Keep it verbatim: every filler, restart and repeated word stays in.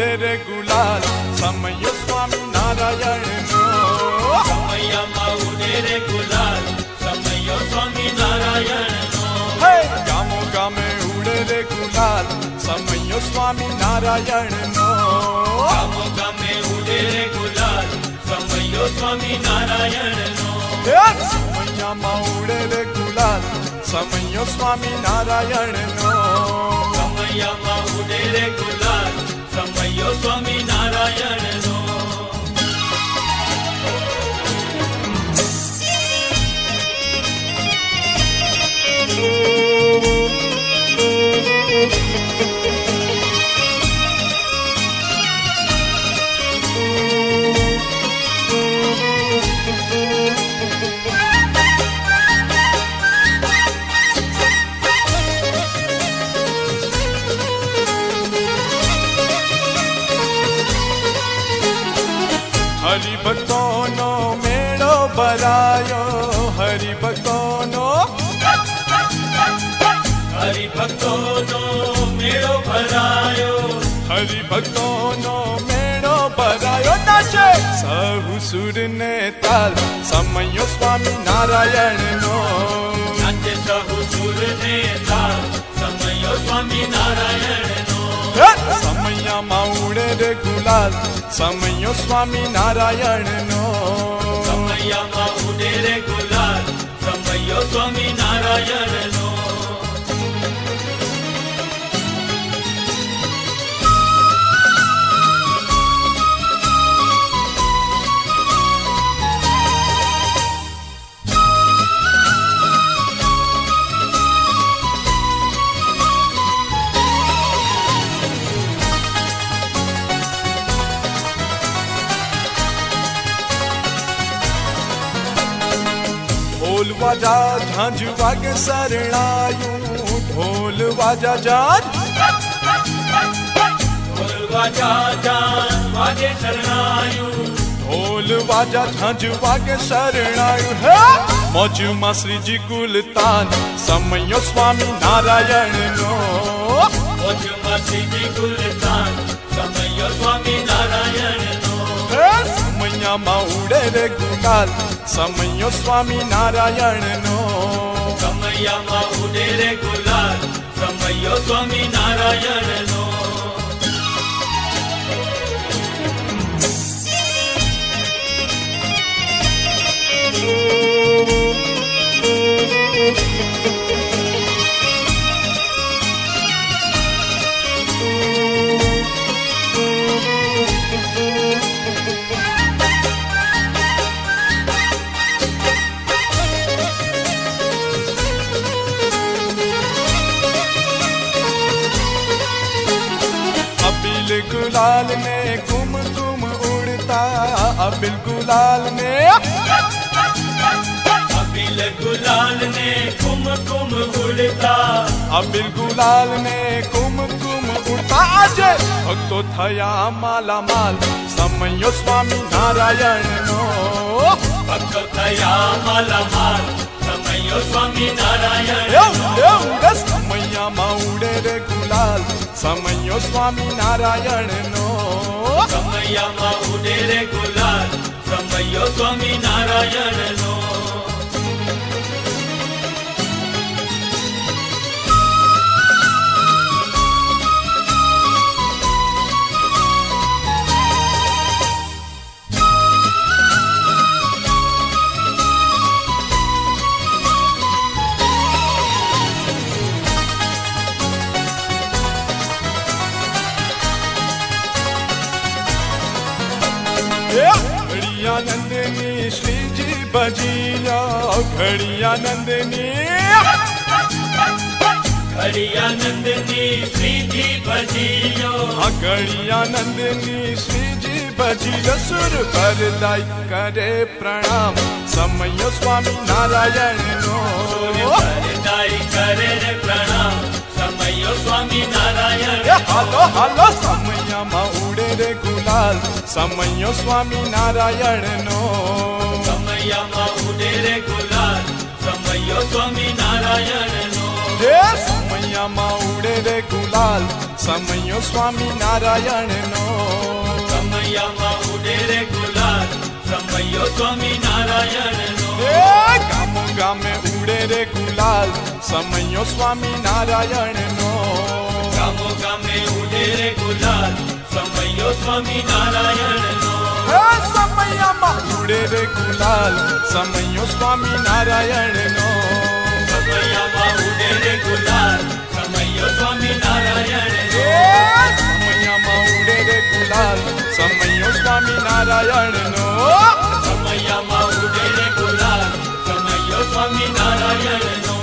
ઉડે રે ગુલાલ સમયો સ્વામી નારાયણનો સમયમાં ઉડે રે ગુલાલ સમયો સ્વામી નારાયણનો હે ગામો ગામે ઉડે રે ગુલાલ સમયો સ્વામી નારાયણનો ગામો ગામે ઉડે રે ગુલાલ સમયો સ્વામી નારાયણનો સમયમાં ઉડે રે ગુલાલ સમયો સ્વામી નારાયણનો સમયમાં ઉડે રે ગુલાલ સમયો સ્વામી નારાયણનો હરિભક્તોનો મેળો ભરાયો હરિભક્તોનો હરિભક્તોનો મેળો ભરાયો હરિભક્તોનો મેળો ભરાયો નાચે સહુ સુર ને તાલ સમયો સ્વામી નારાયણનો નાચે સહુ સુર ને તાલ સમયો સ્વામી નારાયણનો સમયમાં ઉડે રે ગુલાલ સમયો સ્વામી નારાયણનો સમયમાં ઉડે રે ગુલાલ સમયો સ્વામી નારાયણનો ઢોલ વાજા ઝાંઝ વાગે શરણાયું ઢોલ વાજા ઝાંઝ ઢોલ વાજા ઝાંઝ વાગે શરણાયું ઢોલ વાજા ઝાંઝ વાગે શરણાયું હે મોજમાં શ્રીજી કુલતાન સમયો સ્વામી નારાયણનો મોજમાં શ્રીજી કુલતાન સમયો સ્વામી નારાયણનો સમયમાં ઉડે રે ગુલાલ સમયો સ્વામી નારાયણનો સમયમાં ઉડે રે ગુલાલ સમયો સ્વામી નારાયણનો अबिल गुलाल में कुमकुम उड़ता अबिल गुलाल में अबिल गुलाल ने कुमकुम उड़ता अबिल गुलाल में कुमकुम उड़ता आज भक्तो थया माला माल समयो स्वामी नारायणनो भक्तो थया माला माल समयो स्वामी नारायणनो समयમાં ઉડે રે ગુલાલ સમયો સ્વામી નારાયણનો સમયમાં ઉડે રે ગુલાલ સમયો સ્વામી નારાયણનો घड़िया नंदनी श्री जी बजिया घड़िया नंदनी घड़िया नंदनी श्री जी बजियो घड़िया नंदनी श्री जी बजियो सुर भरदाई करे प्रणाम समयो स्वामी नारायणनो भरदाई करे रे प्रणाम समयो स्वामी नारायण हालो हालो समयમાં ઉડે રે ગુલાલ સમયો સ્વામી નારાયણનો સમયમાં ઉડે રે ગુલાલ સમયો સ્વામી નારાયણનો હે સમૈયામાં ઉડે રે ગુલાલ સમયો સ્વામી નારાયણ નો સમૈયામાં ઉડે રે ગુલાલ સમયો સ્વામી નારાયણ નો હે ગામો ગામે ઉડે રે ગુલાલ સમયો સ્વામી નારાયણ નો ગામો ગામે ઉડે રે ગુલાલ સમયો સ્વામી નારાયણ નો હે સમૈયામાં ઉડે રે ગુલાલ સમયો સ્વામી નારાયણ નો સમૈયામાં ઉડે રે ગુલાલ સમયો સ્વામી નારાયણ નો સમૈયામાં ઉડે રે ગુલાલ સમયો સ્વામી નારાયણ નો સમૈયામાં ઉડે રે ગુલાલ સમયો સ્વામી નારાયણ નો